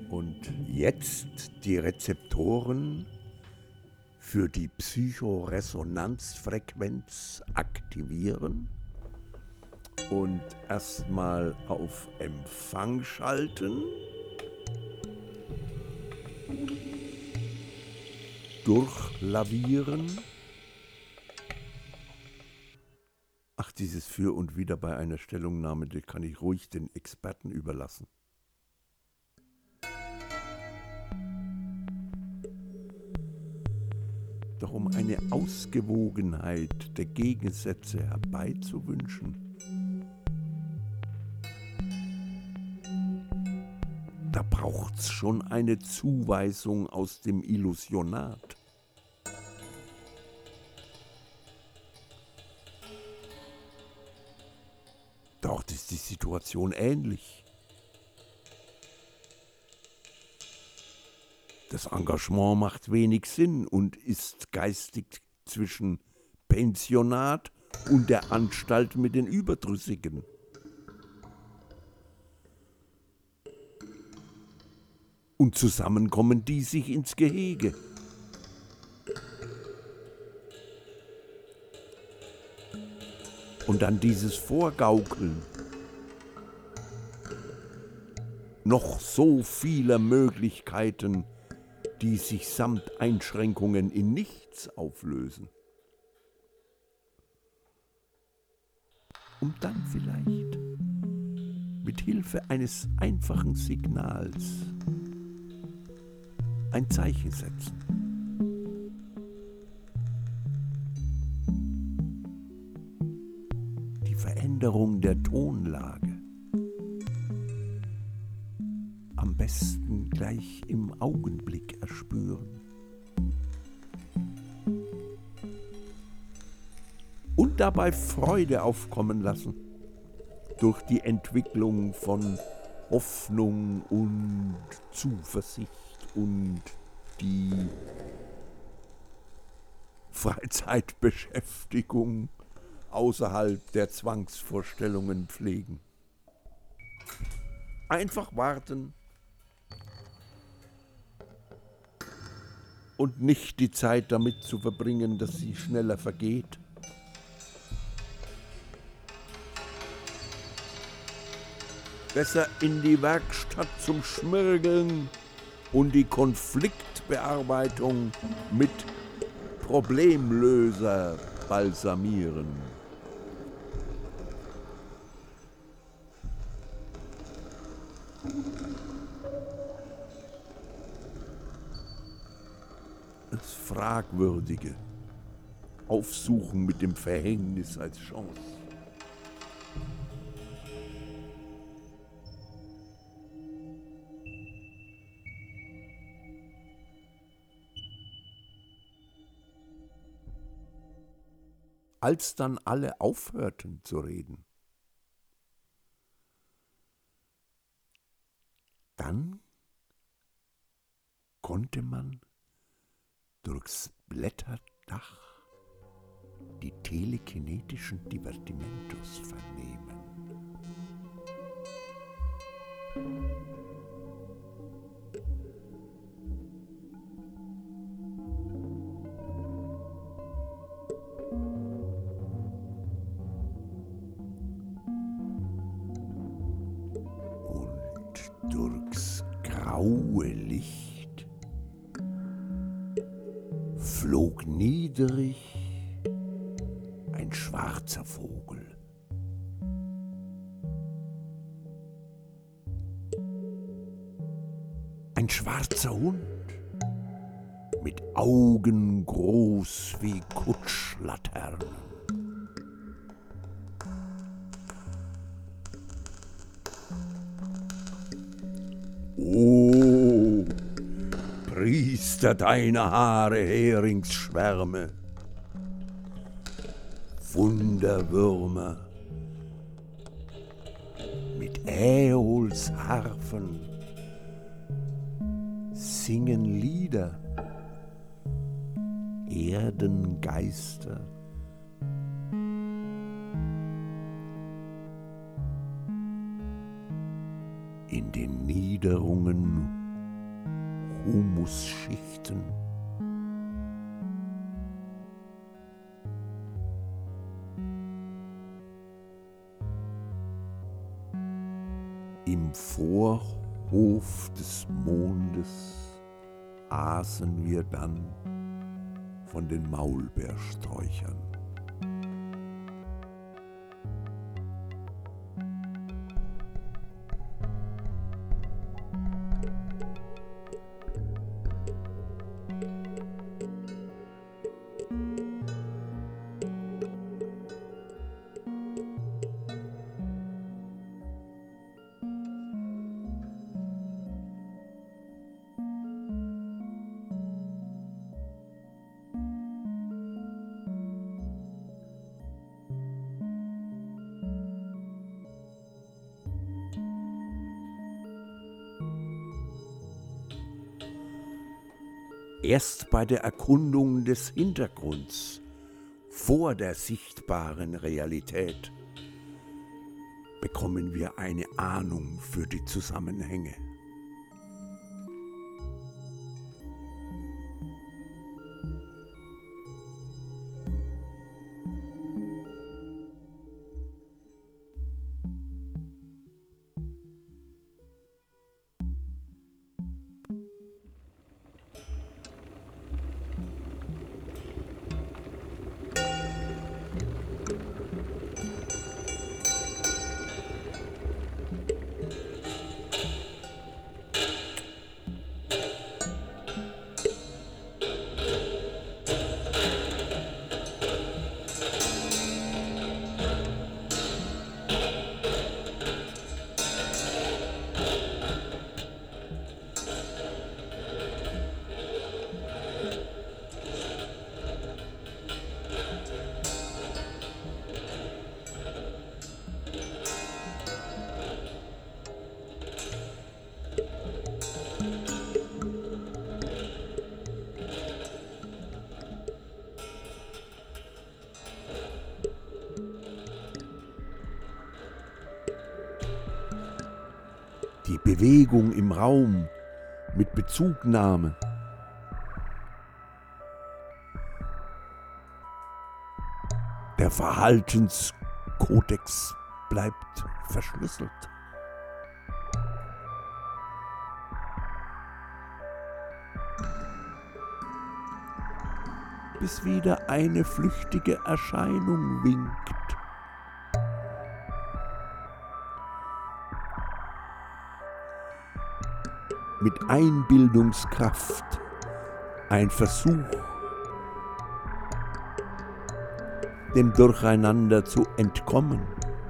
Und jetzt die Rezeptoren für die Psychoresonanzfrequenz aktivieren und erstmal auf Empfang schalten, durchlavieren. Ach, dieses Für und Wider bei einer Stellungnahme, das kann ich ruhig den Experten überlassen. Doch um eine Ausgewogenheit der Gegensätze herbeizuwünschen, da braucht's schon eine Zuweisung aus dem Illusionat. Dort ist die Situation ähnlich. Das Engagement macht wenig Sinn und ist geistig zwischen Pensionat und der Anstalt mit den Überdrüssigen. Und zusammen kommen die sich ins Gehege. Und dann dieses Vorgaukeln. Noch so vieler Möglichkeiten, die sich samt Einschränkungen in nichts auflösen. Um dann vielleicht mit Hilfe eines einfachen Signals ein Zeichen setzen. Die Veränderung der Tonlage. Am besten gleich im Augenblick erspüren. Und dabei Freude aufkommen lassen durch die Entwicklung von Hoffnung und Zuversicht und die Freizeitbeschäftigung außerhalb der Zwangsvorstellungen pflegen. Einfach warten und nicht die Zeit damit zu verbringen, dass sie schneller vergeht. Besser in die Werkstatt zum Schmirgeln und die Konfliktbearbeitung mit Problemlöser balsamieren. Das Fragwürdige aufsuchen mit dem Verhängnis als Chance. Als dann alle aufhörten zu reden, dann konnte man durchs Blätterdach die telekinetischen Divertimentos vernehmen. Und durchs graue Licht flog niedrig ein schwarzer Vogel. Ein schwarzer Hund mit Augen groß wie Kutschlaternen. O Priester deiner Haare, Heringsschwärme, Wunderwürmer mit Äolsharfen singen Lieder, Erdengeister. In den Niederungen Humusschichten. Im Vorhof des Mondes aßen wir dann von den Maulbeersträuchern. Erst bei der Erkundung des Hintergrunds, vor der sichtbaren Realität, bekommen wir eine Ahnung für die Zusammenhänge. Die Bewegung im Raum mit Bezugnahme. Der Verhaltenskodex bleibt verschlüsselt. Bis wieder eine flüchtige Erscheinung winkt. Mit Einbildungskraft ein Versuch, dem Durcheinander zu entkommen.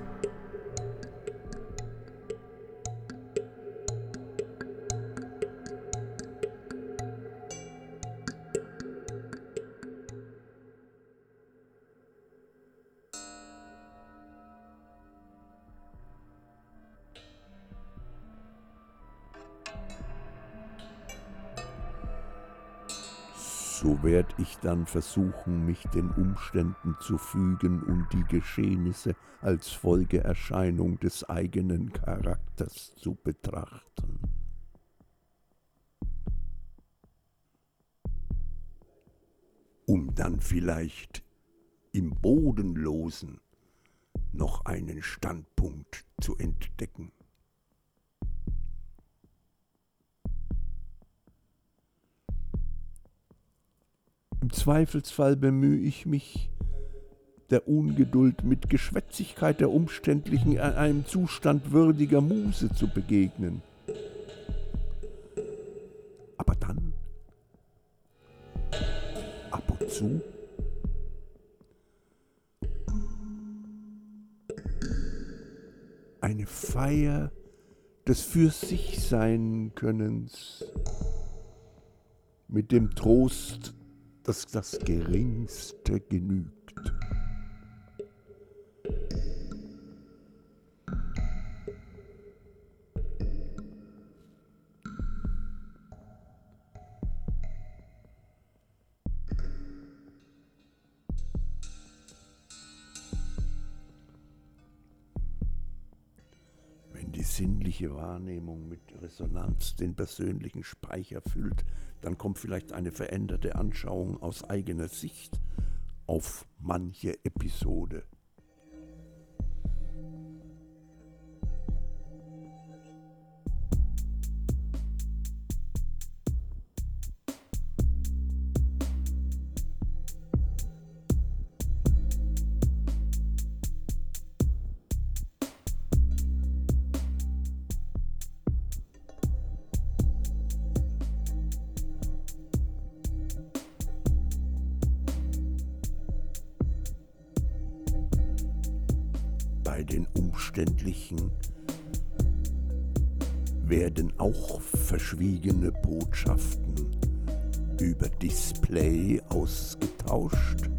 So werd ich dann versuchen, mich den Umständen zu fügen und die Geschehnisse als Folgeerscheinung des eigenen Charakters zu betrachten. Um dann vielleicht im Bodenlosen noch einen Standpunkt zu entdecken. Im Zweifelsfall bemühe ich mich, der Ungeduld mit Geschwätzigkeit der Umständlichen in einem Zustand würdiger Muße zu begegnen. Aber dann, ab und zu, eine Feier des Für-sich-Sein-Könnens mit dem Trost, dass das Geringste genügt. die sinnliche Wahrnehmung mit Resonanz den persönlichen Speicher füllt, dann kommt vielleicht eine veränderte Anschauung aus eigener Sicht auf manche Episode. Bei den Umständlichen werden auch verschwiegene Botschaften über Display ausgetauscht.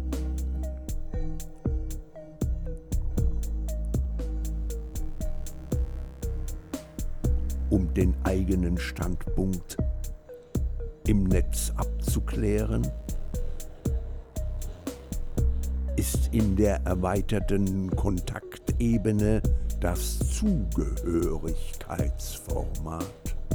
Um den eigenen Standpunkt im Netz abzuklären, ist in der erweiterten Kontaktebene das Zugehörigkeitsformat.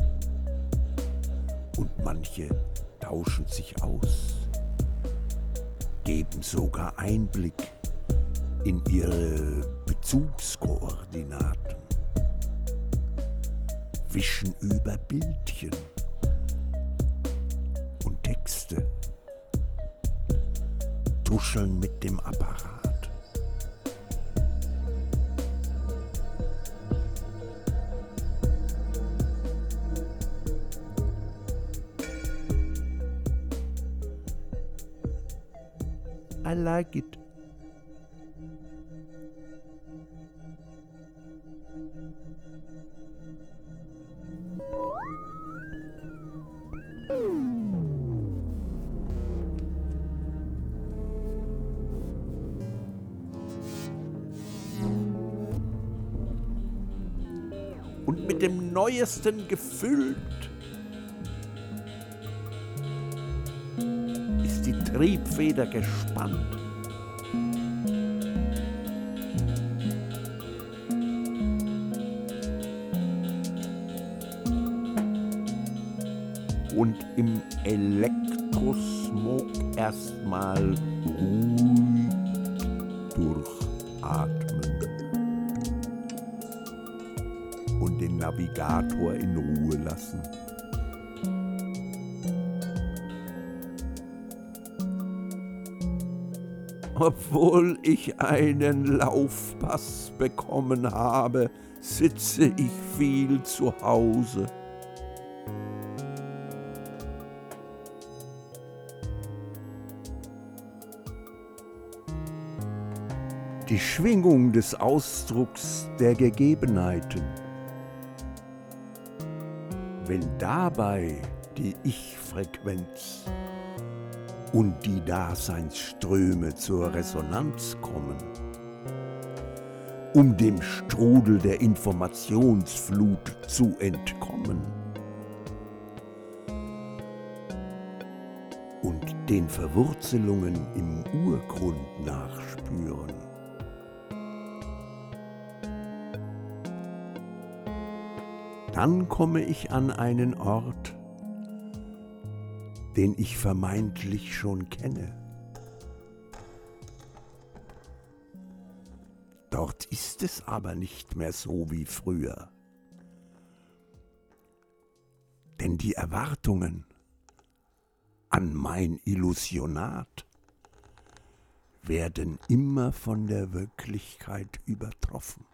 Und manche tauschen sich aus, geben sogar Einblick in ihre Bezugskoordinaten, wischen über Bildchen und Texte, tuscheln mit dem Apparat. I like it. Und mit dem Neuesten gefüllt ist die Triebfeder gespannt. Und im Elektrosmog erstmal ruhig durchatmen und den Navigator in Ruhe lassen. Obwohl ich einen Laufpass bekommen habe, sitze ich viel zu Hause. Die Schwingung des Ausdrucks der Gegebenheiten. Wenn dabei die Ich-Frequenz und die Daseinsströme zur Resonanz kommen, um dem Strudel der Informationsflut zu entkommen und den Verwurzelungen im Urgrund nachspüren, dann komme ich an einen Ort, den ich vermeintlich schon kenne. Dort ist es aber nicht mehr so wie früher. Denn die Erwartungen an mein Illusionat werden immer von der Wirklichkeit übertroffen.